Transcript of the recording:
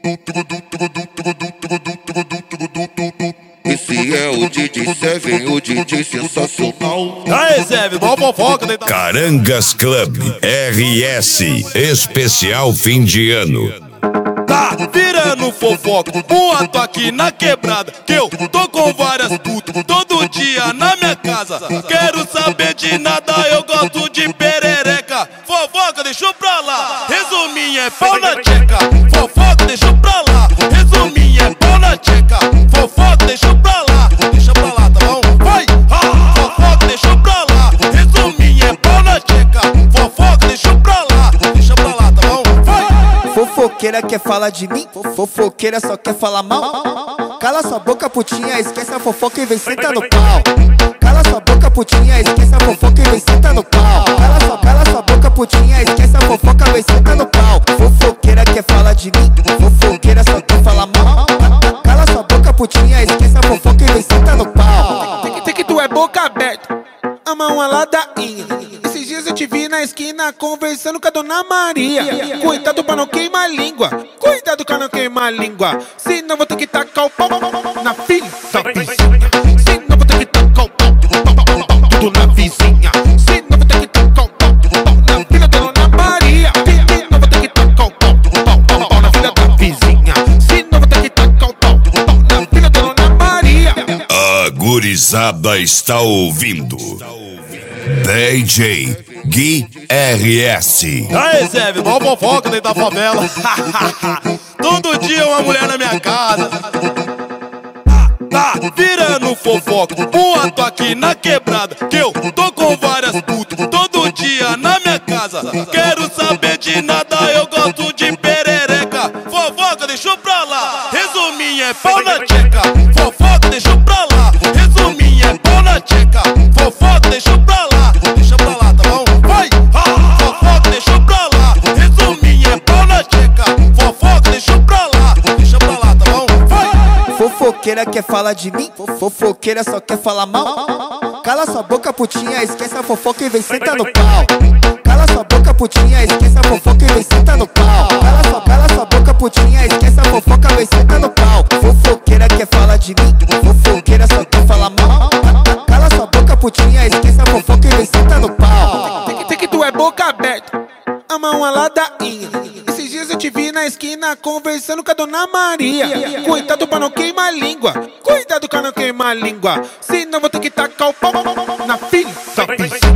Esse é o DJ Seven, o DJ sensacional. Aê, Seven, mó fofoca. Carangas Club RS, especial fim de ano. Tá virando fofoca, boato aqui na quebrada, que eu tô com várias putas todo dia na minha casa. Quero saber de nada, eu gosto de perereca. Fofoca, deixa pra lá, resuminho é pau na tcheca. Fofoca, deixa pra lá, resuminho é pau na tcheca. Fofoca, deixa pra lá, tá bom? Vai! Fofoca, deixa pra lá, resuminho é pau na tcheca. Fofoca, deixa pra lá, tá bom? Vai! Fofoqueira quer falar de mim, fofoqueira só quer falar mal. Cala sua boca, putinha, esquece a fofoca e vem sentar no pau. Cala sua boca, putinha, esquece a fofoca e vem sentar no pau. Cala sua boca, putinha, esquece a fofoca, vem sentar no pau. Fofoqueira quer falar de mim, fofoqueira só quer falar mal. Cala sua boca, putinha, esquece a fofoca e vem sentar no pau. Tem que tu é boca aberta, ama uma ladainha. Esses dias eu te vi na esquina conversando com a Dona Maria. Cuidado pra não queimar a língua, cuidado pra não queimar a língua. Senão vou ter que tacar o pau na filha da vizinha. Senão vou ter que tacar o pau tudo na vizinha. Senão vou ter que tacar o pau na filha da Dona Maria. Senão vou ter que tacar o pau na filha da vizinha. Senão vou ter que tacar o pau na filha da Dona Maria. A gurizada está ouvindo DJ Gui RS. Aê, Seven, mó fofoca dentro da favela. Todo dia uma mulher na minha casa. Tá virando fofoca, boato aqui na quebrada, que eu tô com várias putas todo dia na minha casa. Quero saber de nada, eu gosto de perereca. Fofoca, deixa pra lá, resuminho é pau na tcheca. Fofoca, deixa pra lá, resuminho é pau na tcheca. Fofoca, deixa pra lá, tá bom? Vai! Fofoca, deixa pra lá, resuminho é pau na tcheca. Fofoca, deixa pra lá, tá bom? Vai! Fofoqueira quer falar de mim, fofoqueira só quer falar mal. Cala sua boca, putinha, esquece a fofoca e vem sentar no pau. Cala sua boca, putinha, esquece a fofoca e vem sentar no pau. Cala sua boca, putinha, esquece a fofoca e vem sentar no pau. Fofoqueira quer falar de mim, fofoqueira só quer falar mal. Cala sua boca, putinha, esquece a fofoca e vem sentar no pau. Tem que tu é boca aberta, ama uma ladainha. Esses dias eu te vi na esquina conversando com a Dona Maria. Cuidado pra não queimar a língua, cuidado pra não queimar a língua. Senão vou ter que tacar o pau na filha da vizinha.